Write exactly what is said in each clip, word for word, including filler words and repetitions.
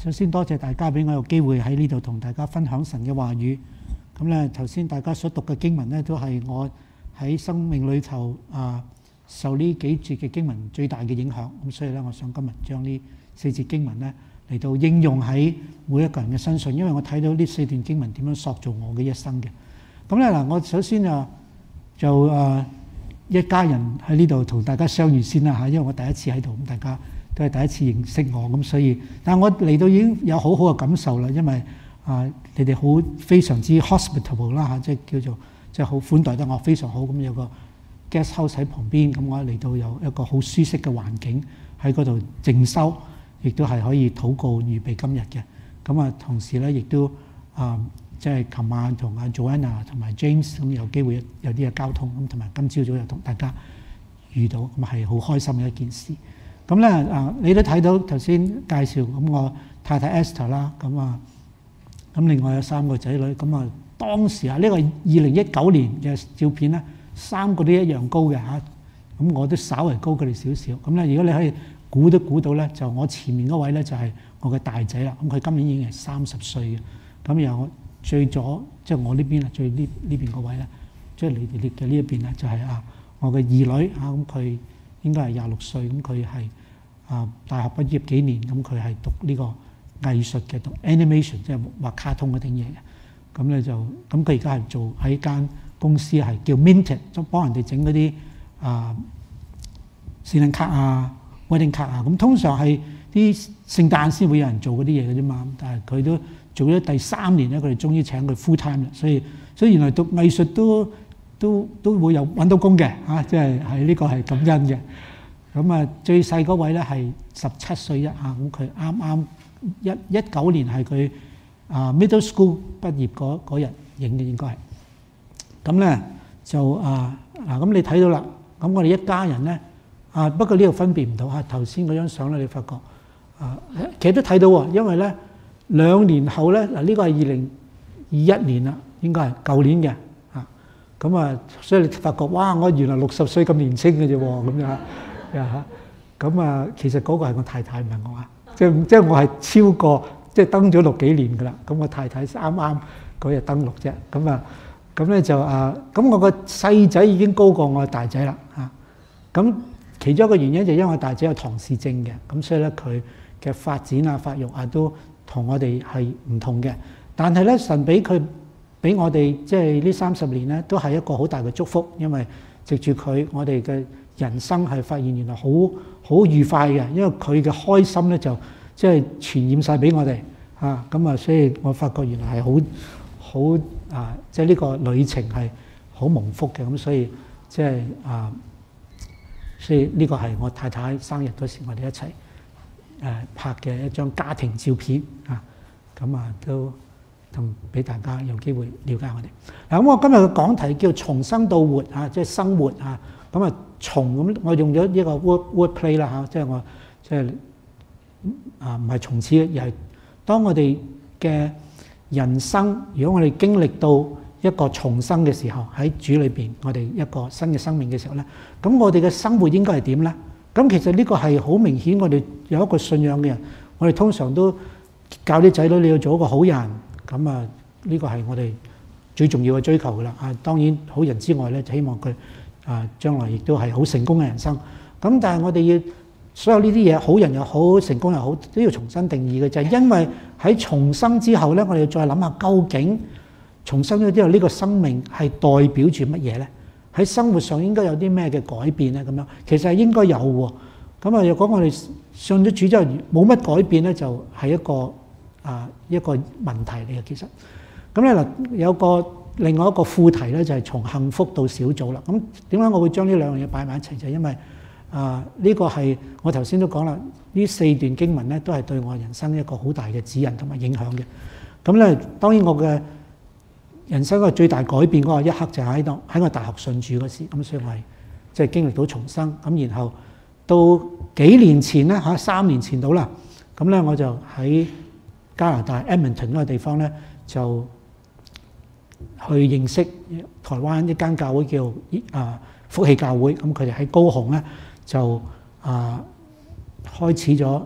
首先多謝大家俾我有機會喺呢度同大家分享神嘅話語。咁咧頭先大家所讀嘅經文咧，都係我喺生命裏頭啊受呢幾節嘅經文最大嘅影響。咁所以咧，我想今日將呢四節經文咧嚟到應用喺每一個人嘅身上，因為我睇到呢四段經文點樣塑造我嘅一生嘅。咁咧嗱，我首先啊就啊一家人喺呢度同大家相遇先啦嚇，因為我第一次喺度，咁大家都係第一次認識我，咁所以，但係我嚟到已經有好好嘅感受啦，因為啊，你哋好非常之 hospitable 啦嚇，即係叫做即係好款待得我非常好，咁有個 guest house 喺旁邊，咁我嚟到有一個好舒適嘅環境喺嗰度靜修，亦都係可以禱告預備今日嘅。咁啊，同時咧亦都啊，即係琴晚同阿 Joanna 同埋 James 咁有機會有啲嘅交通，咁同埋今朝早又同大家遇到，咁係好開心嘅一件事。咁咧啊，你都睇到頭先介紹咁我太太 Esther 啦，咁啊，咁另外有三個仔女，咁啊當時啊呢個二零一九年嘅照片咧，三個都一樣高嘅嚇，咁我都稍為高佢哋少少。咁咧如果你可以估都估到咧，就我前面嗰位咧就係我嘅大仔啦，咁佢今年已經係三十歲嘅。咁然後我最左即係我呢邊啊，最呢呢邊嗰位咧，即係你哋列嘅呢一邊咧，就係啊我嘅二女啊，咁佢應該係廿六歲，咁佢係啊大學畢業幾年，咁佢係讀呢個藝術嘅，讀 animation， 即係畫卡通嗰啲嘢嘅。咁咧就咁佢而家係做喺間公司係叫 Minted， 就幫人哋整嗰啲啊聖誕卡啊、wedding 卡啊。咁通常係啲聖誕先會有人做嗰啲嘢嘅啫嘛。但係佢都做咗第三年咧，佢哋終於請佢 full time 啦。所以所以原來讀藝術都都都會有揾到工嘅嚇，即係係呢個係感恩嘅。咁啊，最細嗰位咧係十七歲一啊，咁佢啱啱一一九年係佢啊 middle school 畢業嗰嗰日影嘅應該係。咁咧就啊嗱，咁你睇到啦，咁我哋一家人咧啊，不過呢度分別唔到嚇，頭先嗰張相咧你發覺啊，其實都睇到喎，因為咧兩年後咧嗱，呢個係二零二一年啦，應該係舊年嘅。咁啊，所以你發覺哇，我原來六十歲咁年輕嘅啫喎，咁樣啊嚇。咁啊，其實嗰個係我太太，唔係我啊，即係即係我係超過即係登咗六幾年噶啦。咁我太太啱啱嗰日登錄啫。咁啊，咁咧就啊，咁我個細仔已經高過我大仔啦嚇。咁其中一個原因就因為我大仔有唐氏症嘅，咁所以咧佢嘅發展啊、發育啊都同我哋係唔同嘅。但係咧，神俾佢。俾我哋即係呢三十年咧，都係一個好大嘅祝福，因為藉住佢，我哋嘅人生係發現原來好好愉快嘅，因為佢嘅開心咧就即係傳染晒俾我哋嚇，咁啊，所以我發覺原來係好好啊，即係呢個旅程係好蒙福嘅，咁所以即係啊，所以呢個係我太太生日嗰時，我哋一齊誒拍嘅一張家庭照片啊，咁啊都。同俾大家有機會了解我哋嗱，咁我今日嘅講題叫從生到活啊，即係生活啊。咁啊，從咁我用咗呢個 word word play 啦嚇，即係我即係啊，唔係從此，而係當我哋嘅人生，如果我哋經歷到一個重生嘅時候，喺主裏邊，我哋一個新嘅生命嘅時候咧，咁我哋嘅生活應該係點咧？咁其實呢個係好明顯，我哋有一個信仰嘅人，我哋通常都教啲仔女你要做一個好人。咁啊，呢個係我哋最重要嘅追求噶啦。啊，當然好人之外咧，就希望佢啊將來亦都係好成功嘅人生。咁但係我哋要所有呢啲嘢，好人又好，成功又好，都要重新定義嘅，就係因為喺重生之後咧，我哋要再諗下究竟重生咗之後呢個生命係代表住乜嘢咧？喺生活上應該有啲咩嘅改變咧？咁樣其實係應該有喎。咁啊，若果我哋信咗主之後冇乜改變咧，就係一個。啊，一個問題嚟嘅其實，咁咧嗱有個另外一個副題咧就係從幸福到小組啦。咁點解我會將呢兩樣嘢擺埋一齊？就係因為啊呢個係我頭先都講啦，呢四段經文咧都係對我人生一個好大嘅指引同埋影響嘅。咁咧當然我嘅人生個最大改變嗰個一刻就喺度喺我大學信主嗰時，咁所以我係即係經歷到重生。咁然後到幾年前咧嚇三年前到啦，咁咧我就喺加拿大 Edmonton 嗰個地方咧，就去認識台灣一間教會叫啊福氣教會。咁佢哋喺高雄咧就啊開始咗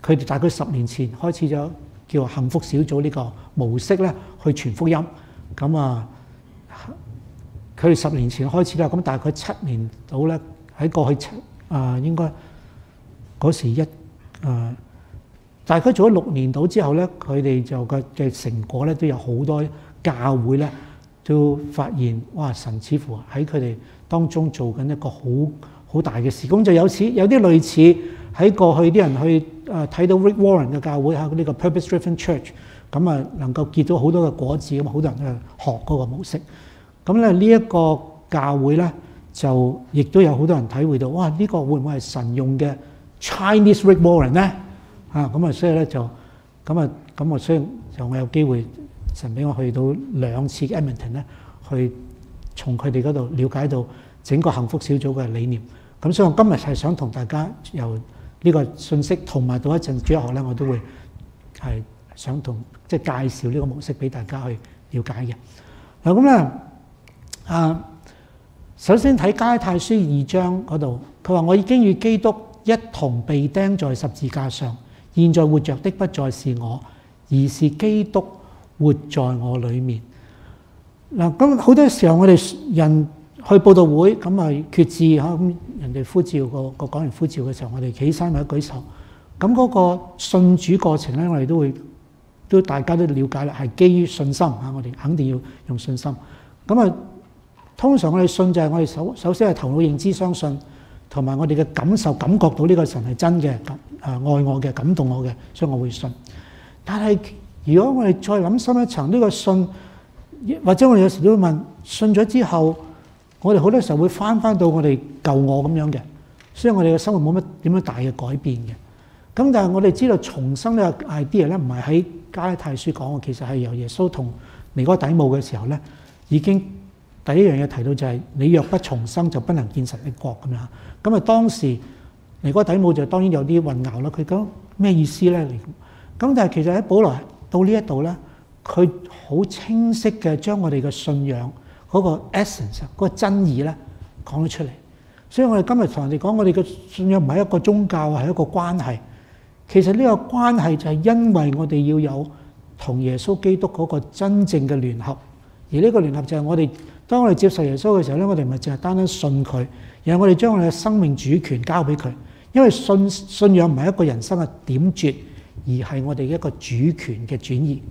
佢哋大概十年前開始咗叫幸福小組呢個模式咧，去傳福音。咁啊，佢哋十年前開始啦，咁大概七年到咧，喺過去七啊、呃、應該嗰時一啊、呃，大概做咗六年到之後咧，佢哋就嘅嘅成果咧，都有好多教會咧都發現，哇！神似乎喺佢哋當中做緊一個好好大嘅事。咁就有似有啲類似喺過去啲人去啊睇到 Rick Warren 嘅教會嚇呢個 Purpose Driven Church，咁啊能夠結到好多嘅果子，咁好多人都去學嗰個模式。咁咧呢一個教會咧，就亦都有好多人體會到，哇！呢個會唔會係神用嘅 Chinese Rick Warren 咧？啊咁啊，所以咧就咁啊咁啊，所以就我有機會神俾我去到兩次 Edmonton 咧，去從佢哋嗰度了解到整個幸福小組嘅理念。咁所以我今日係想同大家由呢個信息同埋到一陣主日學咧，我都會係想同即係介紹呢個模式俾大家去了解嘅。嗱咁咧啊，首先睇加拉太書二章嗰度，佢話我已經與基督一同被釘在十字架上，現在活着的不再是我，而是基督活在我裏面。嗱咁好多時候我哋人去佈道會咁啊決志嚇，咁人哋呼召個個講完呼召嘅時候，我哋企身或者舉手，咁嗰個信主過程咧，我哋都會都大家都了解啦，係基於信心嚇，我哋肯定要用信心。咁啊，通常我哋信就係我哋首首先係頭腦認知相信，同埋我哋嘅感受感覺到呢個神係真嘅，誒愛我嘅，感動我嘅，所以我會信。但係如果我哋再諗深一層，呢個信或者我哋有時都會問，信咗之後，我哋好多時候會翻翻到我哋舊我咁樣嘅，所以我哋嘅生活冇乜點樣大嘅改變嘅。咁但係我哋知道重生呢個 idea 咧，唔係喺加拉太書講嘅，其實係由耶穌同尼哥底母嘅時候咧，已經第一樣嘢提到就係、是、你若不重生，就不能見神的國咁樣。咁啊當時尼哥底母就當然有啲混淆啦，佢講咩意思咧？咁但係其實喺保羅到呢一度咧，佢好清晰嘅將我哋嘅信仰嗰個 essence 嗰個真義咧講咗出嚟。所以我哋今日同人哋講，我哋嘅信仰唔係一個宗教，係一個關係。其實呢個關係就係因為我哋要有同耶穌基督嗰個真正嘅聯合，而呢個聯合就係我哋當我哋接受耶穌嘅時候咧，我哋唔係淨係單單信佢，而係我哋將我哋嘅生命主權交俾佢。因為信信仰唔係一個人生嘅點綴，而係我哋一個主權嘅轉移。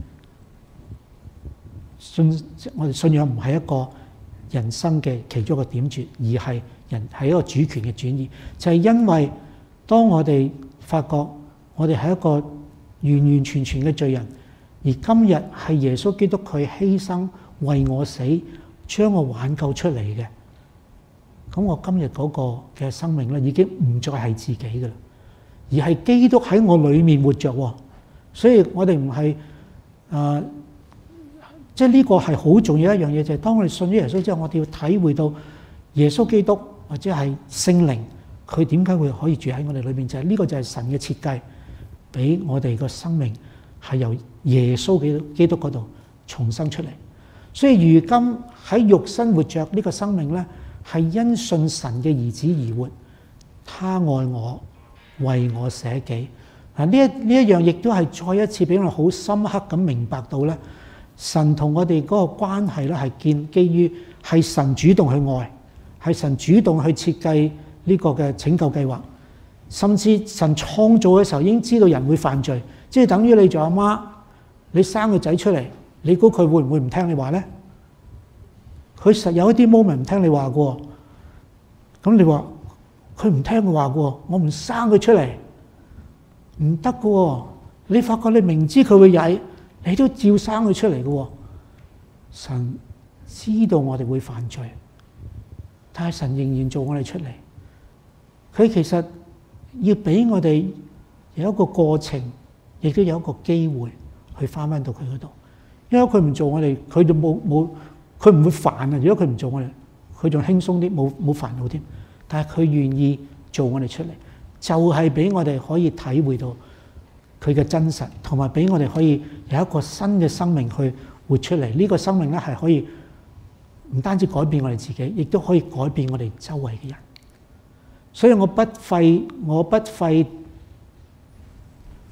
信我哋信仰唔係一個人生嘅其中一個點綴，而係人係一個主權嘅轉移。就係因為當我哋發覺我哋係一個完完全全嘅罪人，而今日係耶穌基督佢犧牲為我死，將我挽救出嚟嘅，咁我今日嗰個嘅生命咧已經唔再係自己嘅啦，而係基督喺我裏面活着。所以我哋唔係誒，即係呢個係好重要一樣嘢，就係、是、當我哋信咗耶穌之後，我哋要體會到耶穌基督或者係聖靈，佢點解會可以住喺我哋裏面？就係、是、呢個就係神嘅設計，俾我哋個生命係由耶穌基督基督嗰度重生出嚟。所以如今喺肉身活着呢個生命咧，係因信神嘅兒子而活。他愛我，為我捨己。嗱，呢一呢一樣亦都係再一次俾我哋好深刻咁明白到咧，神同我哋嗰個關係咧係建基於係神主動去愛，係神主動去設計呢個嘅拯救計劃。甚至神創造嘅時候已經知道人會犯罪，即係等於你做阿媽，你生個仔出嚟，你估佢會唔會唔聽你話咧？佢實有一啲 moment 唔聽你話嘅，咁你話佢唔聽我話嘅，我唔生佢出嚟唔得嘅。你發覺你明知佢會曳，你都照生佢出嚟嘅。神知道我哋會犯罪，但係神仍然做我哋出嚟。佢其實要俾我哋有一個過程，亦都有一個機會去翻翻到佢嗰度。因為佢唔做我哋，佢就冇冇，佢唔會煩啊！如果佢唔做我哋，佢仲輕鬆啲，冇冇煩惱添。但係佢願意做我哋出嚟，就係俾我哋可以體會到佢嘅真實，同埋俾我哋可以有一個新嘅生命去活出嚟。呢個生命咧係可以唔單止改變我哋自己，亦都可以改變我哋周圍嘅人。所以我不費我不費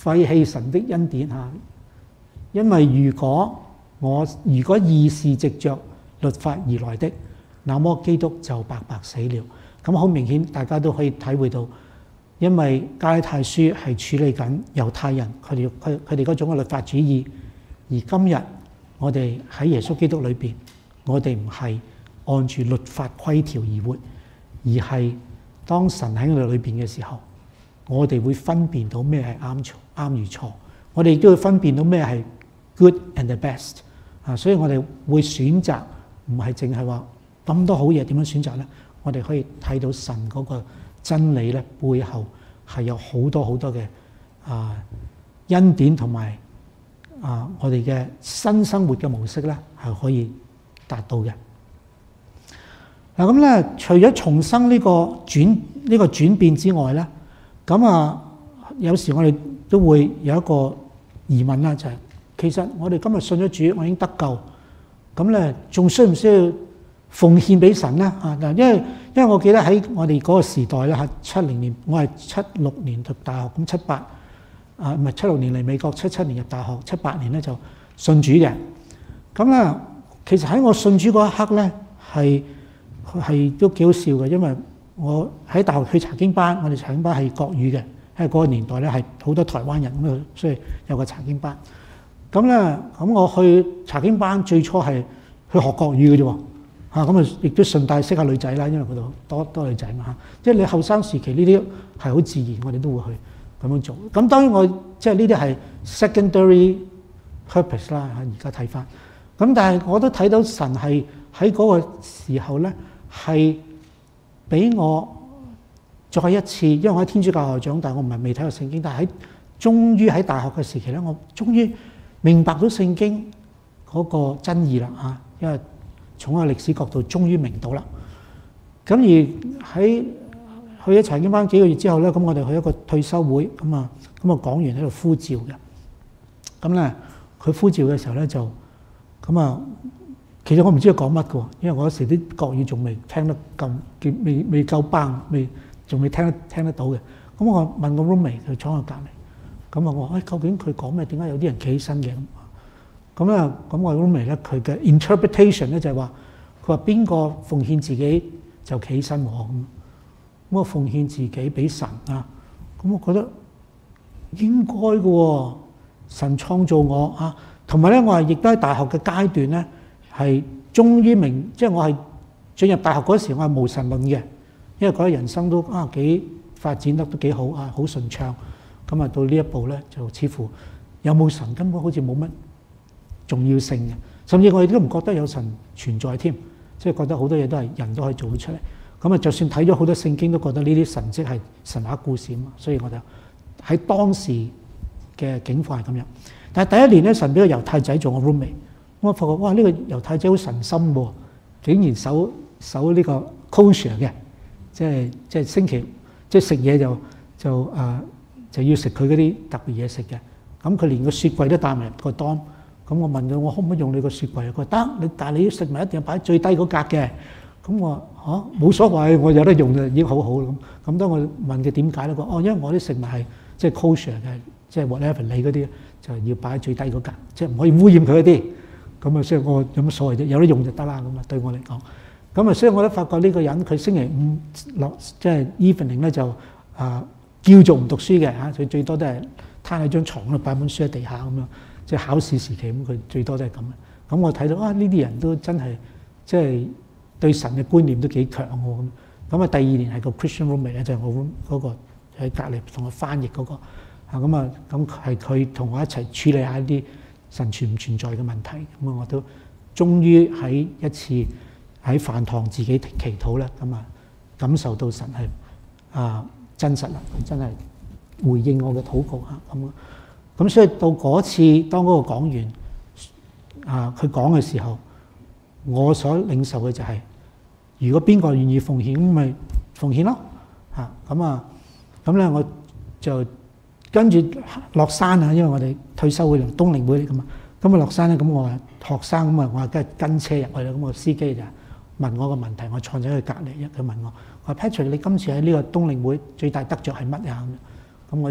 廢棄神的恩典嚇。因為如果我如果義是藉着律法而來的，那麼基督就白白死了。咁好明顯，大家都可以體會到，因為加拉太書係處理緊猶太人佢哋佢佢哋嗰種嘅律法主義，而今日我哋喺耶穌基督裏邊，我哋唔係按住律法規條而活，而係當神喺我哋裏邊嘅時候，我哋會分辨到咩係啱錯啱與錯，我哋亦都會分辨到咩係 good and the best 啊，所以我哋會選擇唔係淨係話咁多好嘢點樣選擇咧？我哋可以睇到神嗰個真理咧，背後係有好多好多嘅啊恩典同埋啊我哋嘅新生活嘅模式咧，係可以達到嘅。嗱咁咧，除咗重生呢個轉呢個轉變之外咧，咁啊有時我哋都會有一個疑問啦，就係其實我哋今日信咗主，我已經得救，咁咧仲需唔需要奉獻俾神咧？啊嗱，因為因為我記得喺我哋嗰個時代咧，嚇七零年，我係七六年讀大學，咁七八啊唔係七六年嚟美國，七七年入大學，七八年咧就信主嘅。咁咧，其實喺我信主嗰一刻咧，係係都幾好笑嘅，因為我喺大學去查經班，我哋查經班係國語嘅，喺嗰個年代咧係好多台灣人咁啊，所以有個查經班。咁咧，咁我去查經班最初係去學國語嘅啫喎。嚇咁啊，亦都順帶識下女仔啦，因為嗰度多多女仔嘛嚇。即係你後生時期呢啲係好自然，我哋都會去咁樣做。咁當然我即係呢啲係 secondary purpose 啦嚇。而家睇翻，咁但係我都睇到神係喺嗰個時候咧，係俾我再一次，因為我喺天主教學長大，我唔係未睇過聖經，但係喺終於喺大學嘅時期咧，我終於明白到聖經嗰個真義啦嚇，因為從個歷史角度，終於明到啦。咁而喺去咗查經班幾個月之後咧，咁我哋去一個退休會，咁啊，咁啊講員喺度呼召嘅。咁咧，佢呼召嘅時候咧就，咁啊，其實我唔知佢講乜嘅，因為我嗰時啲國語仲未聽得咁，未未夠班，未仲未聽得聽得到嘅。咁我問個 roommate 佢坐我隔離，咁啊我話：誒究竟佢講咩？點解有啲人企起身嘅？咁咧，咁我 roommate 咧，佢嘅 interpretation 咧就係話，佢話邊個奉獻自己就企起身喎咁。咁我奉獻自己俾神啊，咁我覺得應該嘅喎，神創造我啊，同埋咧我係亦都喺大學嘅階段咧，係終於明，即係我係進入大學嗰時，我係無神論嘅，因為覺得人生都啊幾發展得都幾好啊，好順暢。咁啊到呢一步咧，就似乎有冇神根本好似冇乜重要性嘅，甚至我哋都唔覺得有神存在添，即係覺得好多嘢都係人都可以做到出嚟。咁啊，就算睇咗好多聖經，都覺得呢啲神蹟係神話故事啊嘛。所以我就喺當時嘅境況係咁樣。但係第一年咧，神俾個猶太仔做我 roommate，我發覺哇，呢個猶太仔好神心喎，竟然守守呢個 kosher 嘅，即係即係星期即係食嘢就就誒就要食佢嗰啲特別嘢食嘅。咁佢連個雪櫃都帶埋入個檔。咁我問佢：我可唔可以用你個雪櫃啊？佢話得，你但係你啲食物一定要擺最低嗰格嘅。咁我話嚇冇所謂，我有得用就已經好好咁。咁當我問佢點解咧？佢話哦，因為我啲食物係即係 kosher 嘅，即係 whatever 你嗰啲就要擺最低嗰格，即係唔可以污染佢嗰啲。咁啊，所以我有乜所謂啫？有得用就得啦。咁啊，對我嚟講，咁啊，所以我都發覺呢個人佢星期五落即係 evening 咧就啊叫做唔讀書嘅嚇，佢最多都係攤喺張牀度擺本書喺地下咁樣。即係考試時期咁，佢最多都係咁。咁我睇到啊，呢啲人都真係即係對神嘅觀念都幾強喎咁。咁啊，第二年係個 Christian roommate 咧，就係我 room 嗰個喺隔離同我翻譯嗰個啊。咁啊，咁係佢同我一齊處理下一啲神存唔存在嘅問題。咁啊，我都終於喺一次喺飯堂自己祈禱咧，咁啊感受到神係啊真實啦，真係回應我嘅禱告啊咁啊。咁所以到嗰次，當嗰個講員啊，佢講嘅時候，我所領受嘅就係、是，如果邊個願意奉獻，咁咪奉獻咯嚇。咁啊，咁咧我就跟住落山啊，因為我哋退休會同冬令會咁啊。咁啊落山咧，咁我話學生咁啊，我話梗係跟車入去啦。咁個司機就問我個問題，我坐咗佢隔離，一佢問我，我話 Patrick，你今次喺呢個冬令會最大得着係乜呀？咁我就話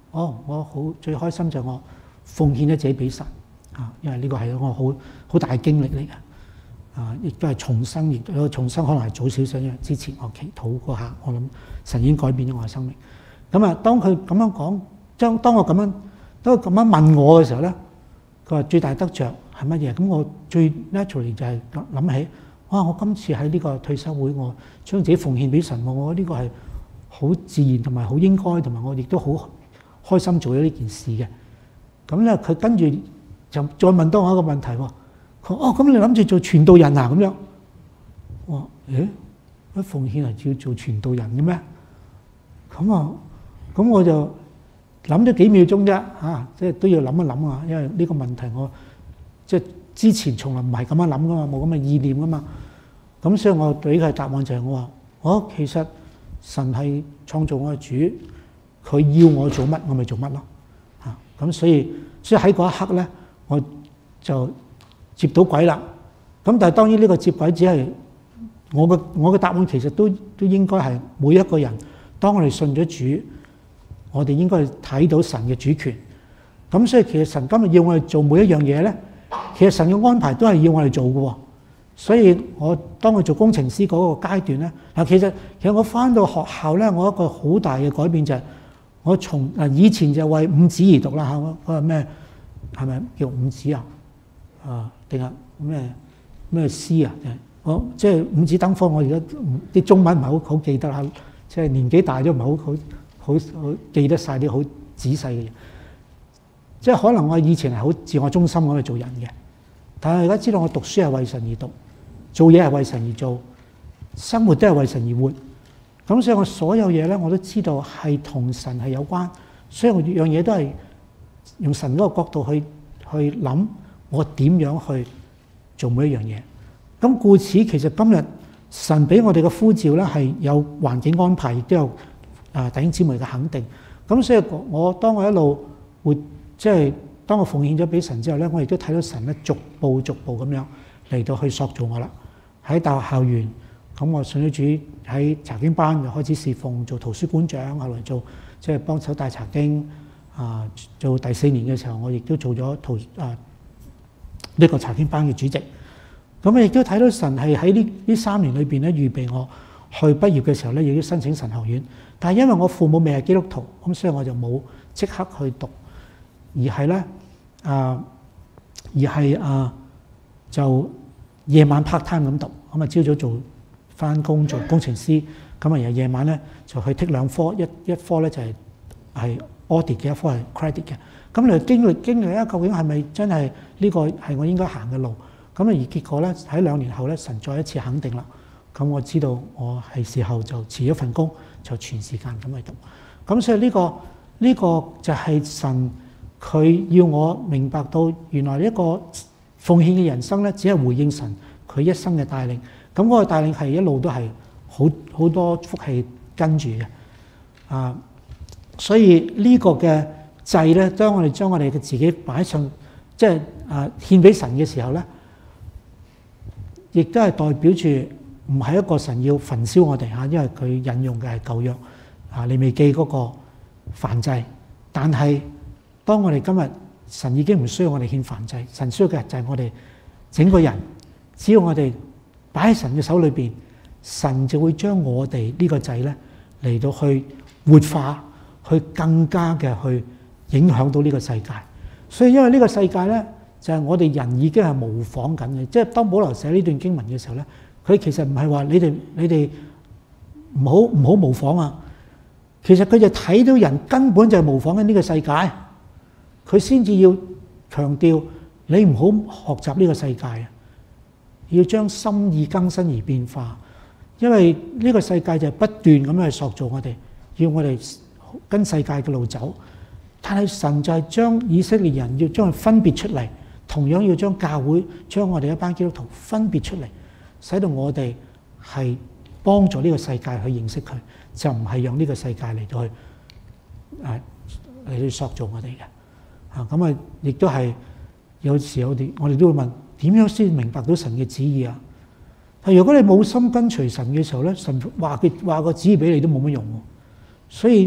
哦，我好最開心就係我奉獻咗自己俾神啊，因為呢個係一個好好大嘅經歷嚟嘅啊，亦都係重生，亦都重生可能係早少少，因為之前我祈禱嗰下，我諗神已經改變咗我嘅生命。咁啊，當佢咁樣講，將當我咁樣當佢咁樣問我嘅時候咧，佢話最大得着係乜嘢？咁我最 naturally 就係諗起，哇！我今次喺呢個退休會，我將自己奉獻俾神，我覺得呢個係好自然同埋好應該，同埋我亦都好開心做咗呢件事嘅。咁咧，佢跟住就再問多我一個問題喎。佢哦，咁你諗住做傳道人啊？咁樣，我話誒，乜奉獻係要做傳道人嘅咩？咁啊，咁我就諗咗幾秒鐘啫，嚇，即係都要諗一諗啊，因為呢個問題我即係之前從來唔係咁樣諗噶嘛，冇咁嘅意念噶嘛。咁所以我對佢嘅答案就係我話，我其實神係創造我嘅主，佢要我做乜，我咪做乜咯。嚇，咁所以所以喺嗰一刻咧，我就接到軌啦。咁但係當然呢個接軌只係我嘅我嘅答案，其實都都應該係每一個人，當我哋信咗主，我哋應該睇到神嘅主權。咁所以其實神今日要我哋做每一樣嘢咧，其實神嘅安排都係要我哋做嘅喎。所以我當我做工程師嗰個階段咧，嗱，其實其實我翻到學校咧，我一個好大嘅改變就係我從嗱以前就為五子而讀啦嚇，嗰個咩係咪叫五子啊？啊，定係咩咩詩啊？我即係五子登科，我而家啲中文唔係好好記得啦，即係年紀大咗唔係好好好好記得晒啲好仔細嘅嘢。即係可能我以前係好自我中心咁去做人嘅，但係而家知道我讀書係為神而讀，做嘢係為神而做，生活都係為神而活。咁所以我所有嘢咧，我都知道係同神係有關，所以我樣嘢都係用神嗰個角度去去諗，我點樣去做每一樣嘢。咁故此，其實今日神俾我哋嘅呼召咧，係有環境安排，亦都有啊弟兄姊妹嘅肯定。咁所以我當我一路活，即係當我奉獻咗俾神之後咧，我亦都睇到神咧逐步逐步咁樣嚟到去塑造我啦。喺大學校園，咁我信咗主，喺查經班就開始侍奉，做圖書館長，後來做即係幫手帶查經。啊，做第四年嘅時候，我亦都做咗圖啊呢個查經班嘅主席。咁我亦都睇到神係喺呢呢三年裏邊咧，預備我去畢業嘅時候咧，亦都申請神學院。但係因為我父母未係基督徒，咁所以我就冇即刻去讀，而係咧啊，而係啊就夜晚 part time 咁讀。咁啊朝早做返工做工程師，咁啊然後夜晚咧就去剔兩科，一一科咧就係係 audit 嘅，一科係 credit 嘅。咁你經歷經歷咧，究竟係咪真係呢個係我應該行嘅路？咁啊而結果咧喺兩年後咧，神再一次肯定啦。咁我知道我係時候就辭咗份工，就全時間咁去讀。咁所以呢個呢個就係神佢要我明白到，原來一個奉獻嘅人生咧，只係回應神佢一生嘅帶領。咁嗰個帶領係一路都係好好多福氣跟住嘅。啊，所以呢個嘅祭咧，當我哋將我哋嘅自己擺上，即係啊獻俾神嘅時候咧，亦都係代表住唔係一個神要焚燒我哋嚇，因為佢引用嘅係舊約啊利未記嗰個燔祭。但係當我哋今日神已經唔需要我哋獻燔祭，神需要嘅就係我哋整個人，只要我哋擺喺神嘅手裏邊，神就會將我哋呢個祭咧嚟到去活化，去更加嘅去影響到呢個世界。所以因為呢個世界咧，就係我哋人已經係模仿緊嘅。即係當保羅寫呢段經文嘅時候咧，佢其實唔係話你哋你哋唔好唔好模仿啊。其實佢就睇到人根本就係模仿緊呢個世界，佢先至要強調你唔好學習呢個世界啊，要將心意更新而變化。因為呢個世界就係不斷咁樣去塑造我哋，要我哋跟世界嘅路走。但係神就係將以色列人要將佢分別出嚟，同樣要將教會將我哋一班基督徒分別出嚟，使到我哋係幫助呢個世界去認識佢，就唔係讓呢個世界嚟到去誒嚟去塑造我哋嘅。啊，咁啊，亦都係有時有啲我哋都會問，點樣先明白到神嘅旨意啊？但如果你冇心跟隨神嘅時候咧，神話佢話個旨意俾你都冇乜用喎。所以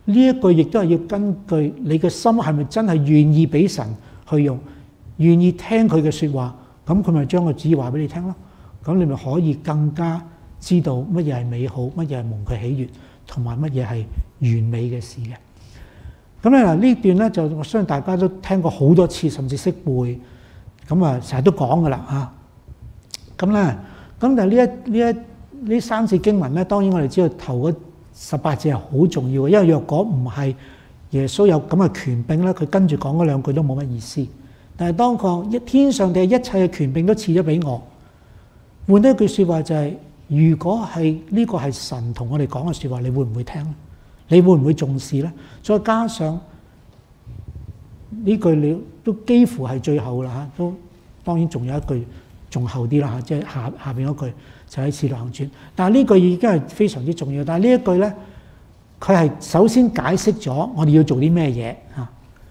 呢一句亦都係要根據你嘅心係咪真係願意俾神去用，願意聽佢嘅説話，咁佢咪將個旨意話俾你聽咯。咁你咪可以更加知道乜嘢係美好，乜嘢係蒙佢喜悅，同埋乜嘢係完美嘅事嘅。咁咧嗱，呢段咧就我相信大家都聽過好多次，甚至識背，咁啊成日都講噶啦嚇。咁咧，咁但係呢一呢一呢三節經文咧，當然我哋知道頭嗰十八節係好重要嘅，因為若果唔係耶穌有咁嘅權柄咧，佢跟住講嗰兩句都冇乜意思。但係當個一天上地一切嘅權柄都賜咗俾我，換咗一句説話就係、是：如果係呢個係神同我哋講嘅説話，你會唔會聽咧？你會唔會重視咧？再加上呢句你都幾乎係最後啦嚇，都當然仲有一句仲後啲啦嚇，即係下下邊嗰句就喺《使徒行傳》。但係呢句已經係非常之重要。但係呢一句咧，佢係首先解釋咗我哋要做啲咩嘢嚇。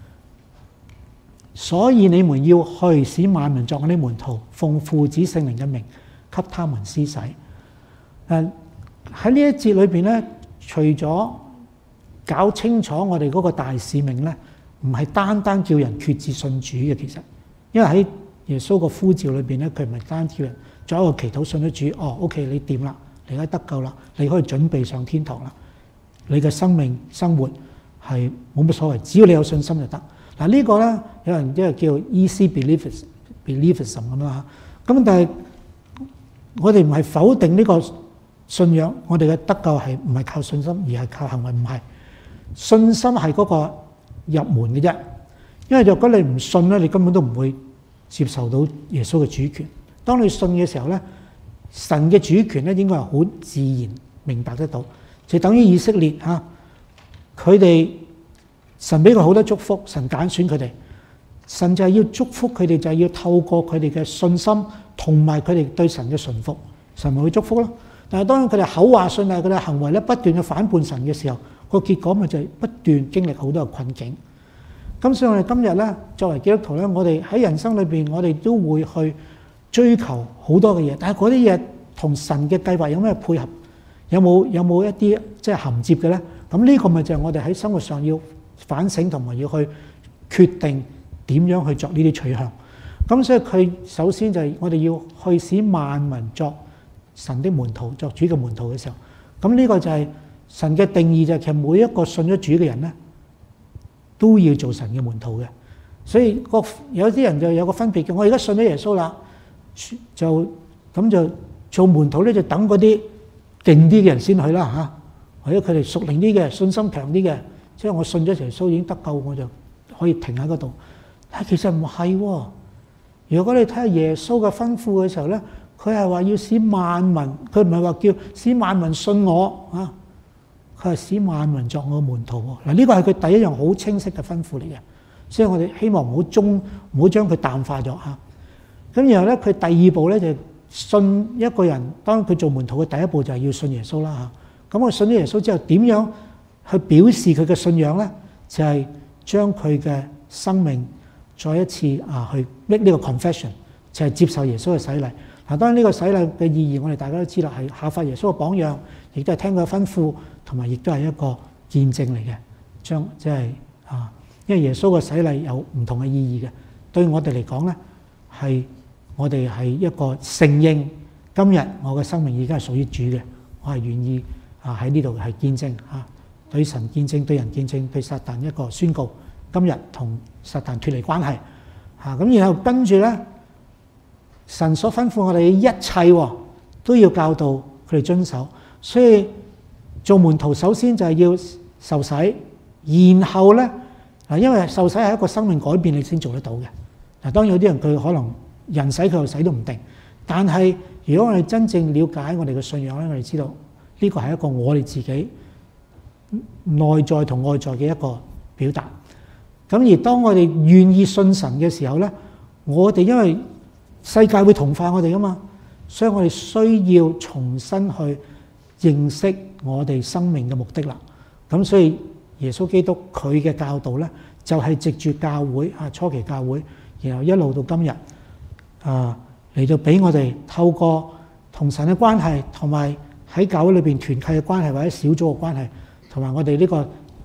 所以你們要去，使萬民作我啲門徒，奉父子聖靈嘅名，給他們施洗。誒喺呢一節裏邊咧，除咗搞清楚我哋嗰個大使命咧，唔係單單叫人決志信主嘅，其實，因為喺耶穌個呼召裏邊咧，佢唔係單叫人做一個祈禱信咗主，哦 ，OK 你掂啦，你而家得救啦，你可以準備上天堂啦，你嘅生命生活係冇乜所謂，只要你有信心就得。嗱、這個、呢個咧，有人即係叫 easy beliefs beliefism 咁啦，咁但係我哋唔係否定呢個信仰，我哋嘅得救係唔係靠信心，而係靠行為，唔係。信心係嗰個入門嘅啫，因為若果你唔信咧，你根本都唔會接受到耶穌嘅主權。當你信嘅時候咧，神嘅主權咧應該係好自然明白得到，就等於以色列嚇，佢哋神俾佢好多祝福，神揀選佢哋，神就係要祝福佢哋，就係要透過佢哋嘅信心同埋佢哋對神嘅順服，神咪會祝福咯。但係當佢哋口話信，但係佢哋行為咧不斷嘅反叛神嘅時候，個結果咪就係不斷經歷好多嘅困境。咁所以我哋今日咧，作為基督徒咧，我哋喺人生裏邊，我哋都會去追求好多嘅嘢，但係嗰啲嘢同神嘅計劃有咩配合？有冇有冇一啲即係銜接嘅咧？咁呢個咪就係我哋喺生活上要反省同埋要去決定點樣去作呢啲取向。咁所以佢首先就係我哋要去使萬民作神的門徒，作主嘅門徒嘅時候，咁呢個就係神嘅定義，就係其實每一個信咗主嘅人咧，都要做神嘅門徒嘅。所以個有啲人就有個分別嘅，我而家信咗耶穌啦，就咁就做門徒咧，就等嗰啲勁啲嘅人先去啦嚇，或者佢哋屬靈啲嘅、信心強啲嘅，即係我信咗耶穌已經得救，我就可以停喺嗰度。但係其實唔係喎，如果你睇下耶穌嘅吩咐嘅時候咧，佢係話要使萬民，佢唔係話叫使萬民信我啊，佢係使萬民作我嘅門徒喎。嗱，呢個係佢第一樣好清晰嘅吩咐嚟嘅，所以我哋希望唔好中唔好將佢淡化咗嚇。咁然後咧，佢第二步咧就信一個人，當佢做門徒嘅第一步就係要信耶穌啦嚇。咁我信咗耶穌之後，點樣去表示佢嘅信仰咧？就係將佢嘅生命再一次啊去 make 呢個 confession，就係接受耶穌嘅洗禮。嗱，當然呢個洗禮嘅意義，我哋大家都知啦，係效法耶穌嘅榜樣，亦都係聽佢嘅吩咐，同埋亦都係一個見證嚟嘅。將即係啊，因為耶穌嘅洗禮有唔同嘅意義嘅，對我哋嚟講咧，係我哋係一個承認今日我嘅生命已經係屬於主嘅，我係願意啊喺呢度係見證啊，對神見證，對人見證，對撒旦一個宣告，今日同撒旦脫離關係嚇。咁然後跟住咧，神所吩咐我哋嘅一切都要教導佢哋遵守，所以做門徒首先就係要受洗，然後咧嗱，因為受洗係一個生命改變，你先做得到嘅。嗱，當然有啲人佢可能人洗佢又洗都唔定，但係如果我哋真正了解我哋嘅信仰咧，我哋知道呢個係一個我哋自己內在同外在嘅一個表達。咁而當我哋願意信神嘅時候咧，我哋因為世界會同化我哋噶嘛，所以我哋需要重新去認識我哋生命嘅目的啦。咁所以耶穌基督佢嘅教導咧，就係藉住教會啊，初期教會，然後一路到今日啊，嚟到俾我哋透過同神嘅關係，同埋喺教會裏邊團契嘅關係，或者小組嘅關係，同埋我哋呢個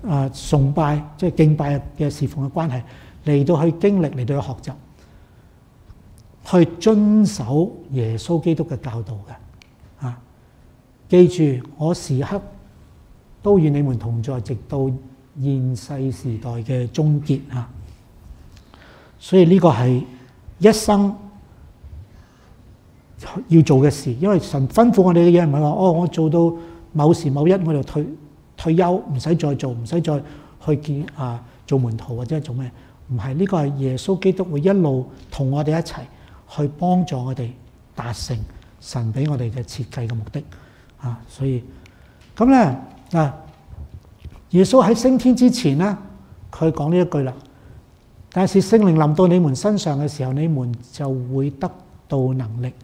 啊崇拜，即係敬拜嘅侍奉嘅關係，嚟到去經歷，嚟到去學習，去遵守耶穌基督嘅教導嘅。啊，記住我時刻都與你們同在，直到現世時代嘅終結啊！所以呢個係一生要做嘅事，因為神吩咐我哋嘅嘢唔係話哦，我做到某時某一我就退退休，唔使再做，唔使再去見啊做門徒或者做咩？唔係，呢個係耶穌基督會一路同我哋一齊去幫助我哋達成神俾我哋嘅設計嘅目的啊！所以咁咧嗱。耶穌喺升天之前咧，佢講呢一句啦。但是聖靈臨到你們身上嘅時候，你們就會得到能力，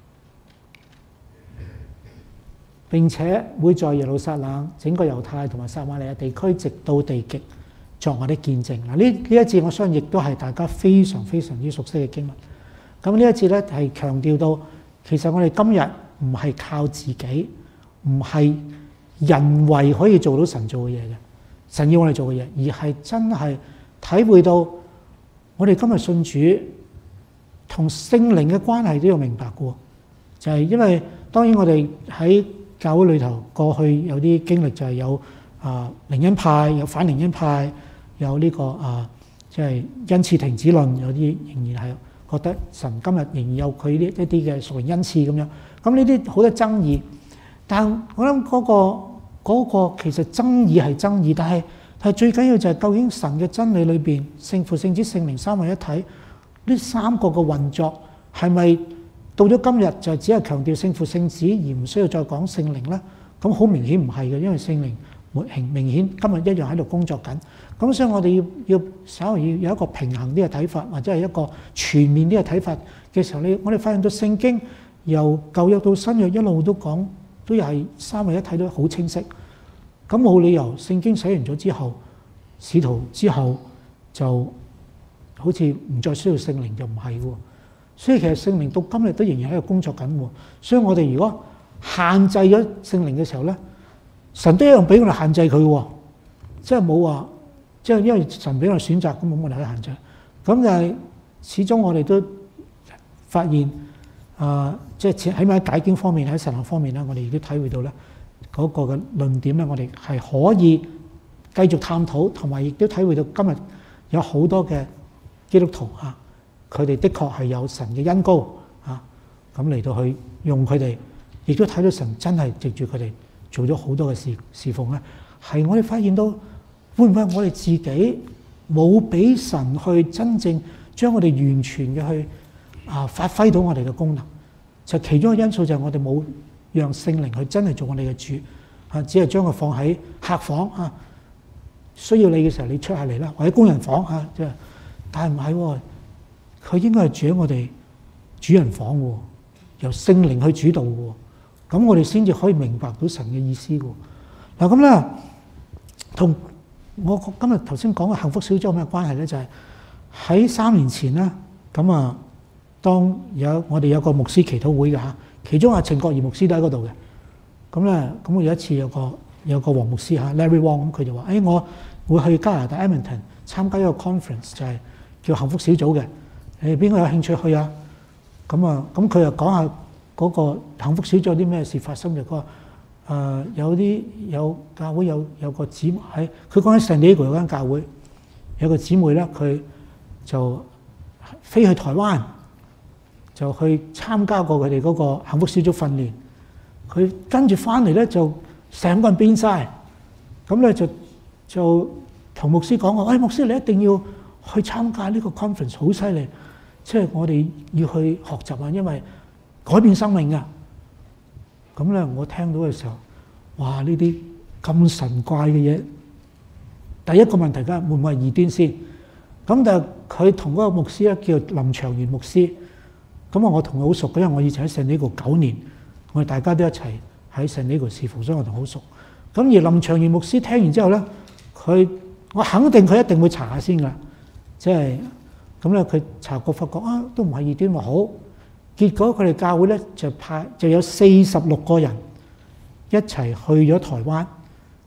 並且會在耶路撒冷、整個猶太同埋撒瑪利亞地區，直到地極，作我的見證。嗱，呢呢一節我相信亦都係大家非常非常之熟悉嘅經文。咁呢一節咧係強調到，其實我哋今日唔係靠自己，唔係人為可以做到神做嘅嘢嘅，神要我哋做嘅嘢，而係真係體會到我哋今日信主同聖靈嘅關係都要明白嘅。就係因為當然我哋喺教會裏頭過去有啲經歷，就係有啊靈恩派，有反靈恩派，有呢個啊即係恩賜停止論，有啲仍然係覺得神今日仍然有佢呢一啲嘅屬靈恩賜咁樣。咁呢啲好多爭議，但我諗嗰個。嗰個其實爭議係爭議，但係但係最緊要就係究竟神嘅真理裏邊，聖父、聖子、聖靈三位一體呢三個嘅運作係咪到咗今日就只係強調聖父、聖子而唔需要再講聖靈呢？咁好明顯唔係嘅，因為聖靈明明顯今日一樣喺度工作緊。咁所以我哋要要稍微要有一個平衡啲嘅睇法，或者係一個全面啲嘅睇法嘅時候，你我哋發現到聖經由舊約到新約一路都講。都係三位一體都好清晰，咁冇理由聖經寫完咗之後，使徒之後就好似唔再需要聖靈，就唔係喎。所以其實聖靈到今日都仍然喺度工作緊喎。所以我哋如果限制咗聖靈嘅時候咧，神都一樣俾我哋限制佢喎，即係冇話，即係因為神俾我哋選擇，咁冇我哋可以限制。咁但係始終我哋都發現。啊，即係起碼喺解經方面，喺神學方面咧，我哋亦都體會到咧嗰個嘅論點咧，我哋係可以繼續探討，同埋亦都體會到今日有好多嘅基督徒啊，佢哋的確係有神嘅恩膏啊，咁嚟到去用佢哋，亦都睇到神真係藉住佢哋做咗好多嘅事侍奉咧。係我哋發現到會唔會我哋自己冇俾神去真正將我哋完全嘅去啊發揮到我哋嘅功能？就其中一個因素就係我哋冇讓聖靈去真係做我哋嘅主啊，只係將佢放喺客房啊，需要你嘅時候你出下嚟啦，或者工人房啊，即係，但係唔係喎，佢應該係住喺我哋主人房喎，由聖靈去主導喎，咁我哋先至可以明白到神嘅意思喎。嗱咁咧，同我今日頭先講嘅幸福小組有咩關係咧？就係喺三年前咧，咁啊。當有我哋有個牧師祈禱會嘅嚇，其中阿程國儀牧師都喺嗰度嘅。咁咧，咁我有一次有個有個黃牧師嚇 Larry Wong，咁佢就話：誒、哎，我會去加拿大 Edmonton 參加一個 conference，就係叫幸福小組嘅。誒，邊個有興趣去啊？咁啊，咁佢又講下嗰個幸福小組有啲咩事發生嘅。佢話：誒，有啲有教會有有個姊妹喺，佢講喺 San Diego有間教會，有個姊妹咧，佢就飛去台灣。就去參加過佢哋嗰個幸福小組訓練，佢跟住翻嚟咧就成個人變晒，咁咧就就同牧師講話：，誒、哎、牧師你一定要去參加呢個 conference， 好犀利，即係我哋要去學習啊，因為改變生命㗎。咁咧我聽到嘅時候，哇！呢啲咁神怪嘅嘢，第一個問題梗係會唔會係異端先？咁但係佢同嗰個牧師咧叫林長元牧師。咁啊，我同佢好熟，因為我以前喺聖尼古九年，我哋大家都一齊喺聖尼古侍奉，所以我同佢好熟。咁而林長元牧師聽完之後咧，佢我肯定佢一定會查下先㗎，即係咁咧，佢查過發覺啊，都唔係異端，話好。結果佢哋教會咧就派就有四十六個人一齊去咗台灣，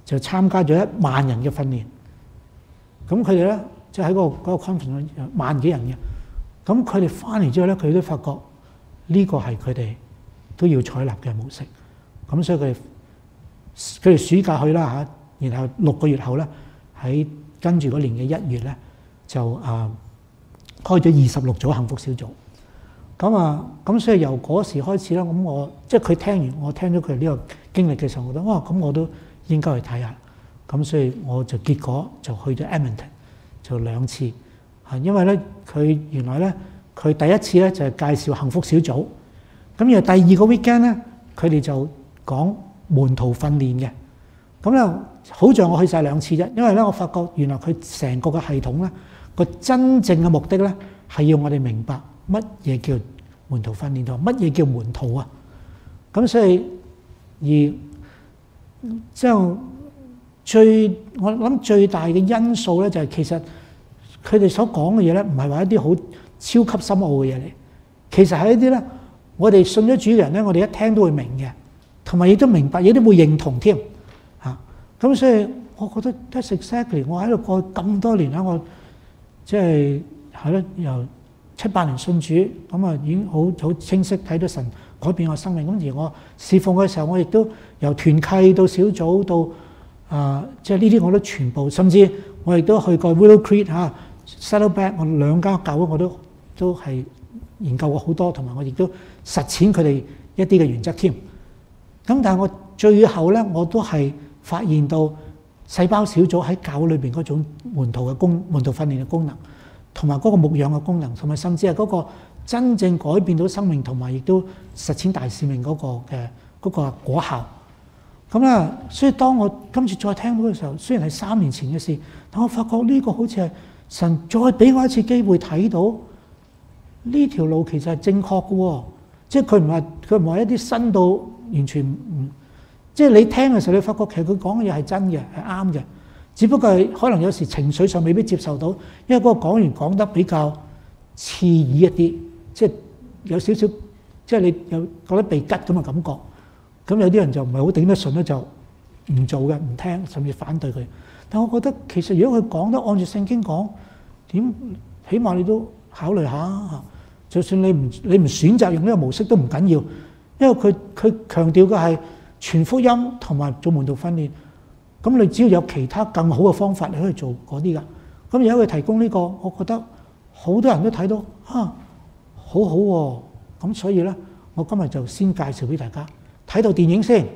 就參加咗一萬人嘅訓練。咁佢哋咧即係喺個嗰個 conference 萬幾人嘅。咁佢哋翻嚟之後咧，佢都發覺呢個係佢哋都要採納嘅模式。咁所以佢哋佢哋暑假去啦嚇，然後六個月後咧，喺跟住嗰年嘅一月咧就啊開咗二十六組幸福小組。咁啊咁所以由嗰時開始咧，咁我即係佢聽完我聽咗佢呢個經歷嘅時候，我覺得哇咁我都應該去睇下。咁所以我就結果就去咗 Edmonton 就兩次。係因為咧佢原來咧佢第一次咧就係介紹幸福小組，咁然後第二個 weekend 咧佢哋就講門徒訓練嘅。咁咧好在我去晒兩次啫，因為咧我發覺原來佢成個嘅系統咧個真正嘅目的咧係要我哋明白乜嘢叫門徒訓練同乜嘢叫門徒啊。咁所以而即係最我諗最大嘅因素咧就係其實佢哋所講嘅嘢咧唔係話一啲好超級深奧嘅嘢嚟，其實係一啲咧我哋信咗主嘅人咧，我哋一聽都會明嘅，同埋亦都明白，亦都會認同添嚇。咁所以我覺得 that's exactly 我喺度過去咁多年啦，我即係係咯由七八年信主，咁啊已經好好清晰睇到神改變我生命。咁而我侍奉嘅時候，我亦都由團契到小組到啊、呃，即係呢啲我都全部，甚至我亦都去過 Willow Creek 嚇、啊、Saddleback，我兩間教會我都都係研究過好多，同埋我亦都實踐佢哋一啲嘅原則添。咁但係我最後咧，我都係發現到細胞小組喺教會裏邊嗰種門徒嘅功門徒訓練嘅功能，同埋嗰個牧養嘅功能，同埋甚至係嗰個真正改變到生命，同埋亦都實踐大使命嗰個嘅嗰個果效。咁咧，所以當我今次再聽到嘅時候，雖然係三年前嘅事，但我發覺呢個好似係神再俾我一次機會睇到呢條路其實係正確嘅喎。即係佢唔係佢唔係一啲新到完全唔，即係你聽嘅時候，你發覺其實佢講嘅嘢係真嘅，係啱嘅。只不過係可能有時情緒上未必接受到，因為嗰個講員講得比較刺耳一啲，即係有少少，即係你有覺得被吉咁嘅感覺。咁有啲人就唔係好頂得順咧，就唔做嘅，唔聽，甚至反對佢。但我覺得其實如果佢講得按住聖經講，點起碼你都考慮下嚇。就算你唔你唔選擇用呢個模式都唔緊要，因為佢佢強調嘅係傳福音同埋做門徒訓練。咁你只要有其他更好嘅方法，你可以做嗰啲㗎。咁而家佢提供呢個，我覺得好多人都睇到啊，好好喎。咁所以咧，我今日就先介紹俾大家睇到電影先。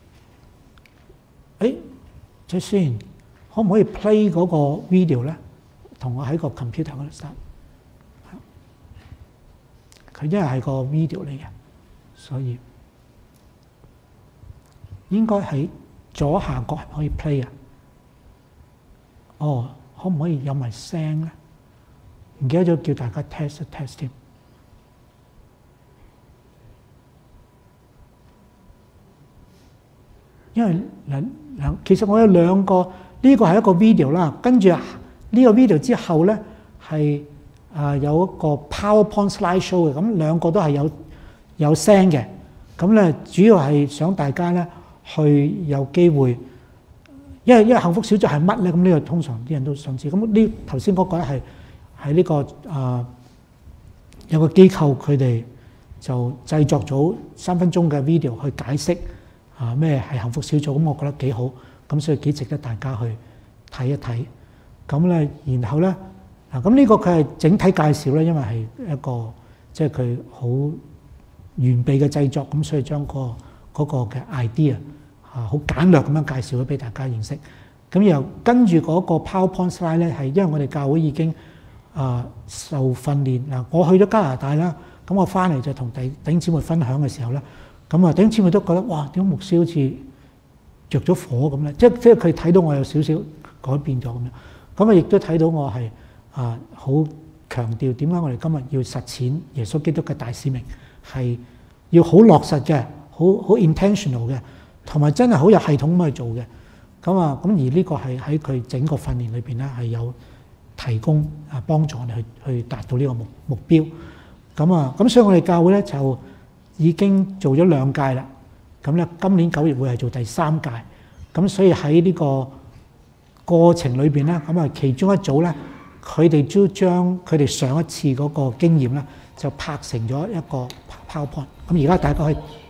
誒，即先可唔可以 play 嗰個 video 咧？同我喺個 computer 嗰度 start。佢因為係個 video 嚟嘅，所以應該喺左下角係可以 play 啊。哦，可唔可以有埋聲咧？唔記得咗叫大家 test 一 test 添。因為兩兩其實我有兩個，呢個係一個 video 啦，跟住呢個 video 之後咧係。啊，有一個 PowerPoint slide show 嘅，咁兩個都係有有聲嘅。咁咧主要係想大家咧去有機會，因為因為幸福小組係乜咧？咁呢個通常啲人都想知。咁呢頭先嗰個咧係喺呢個啊、呃、有個機構佢哋就製作咗三分鐘嘅 video 去解釋啊咩係幸福小組。咁我覺得幾好，咁所以幾值得大家去睇一睇。咁咧然後咧。嗱，咁呢個佢係整體介紹咧，因為係一個即係佢好完備嘅製作，咁所以將個嗰個嘅 idea 啊好簡略咁樣介紹咗俾大家認識。咁然後跟住嗰個 PowerPoint slide 咧，係因為我哋教會已經啊受訓練嗱，我去咗加拿大啦，咁我翻嚟就同弟兄姊妹分享嘅時候咧，咁啊弟兄姊妹都覺得哇，點解牧師好似着咗火咁咧？即即係佢睇到我有少少改變咗咁樣，咁啊亦都睇到我係。啊，好強調點解我哋今日要實踐耶穌基督嘅大使命，係要好落實嘅，好好 intentional 嘅，同埋真係好有系統咁去做嘅。咁啊，咁而呢個係喺佢整個訓練裏邊咧，係有提供啊幫助我哋去去達到呢個目目標。咁啊，咁所以我哋教會咧就已經做咗兩屆啦。咁咧今年九月會係做第三屆。 咁所以喺呢個過程裏邊咧，咁啊其中一組咧，佢哋都將佢哋上一次嗰個經驗咧，就拍成咗一個 PowerPoint。咁而家大家可以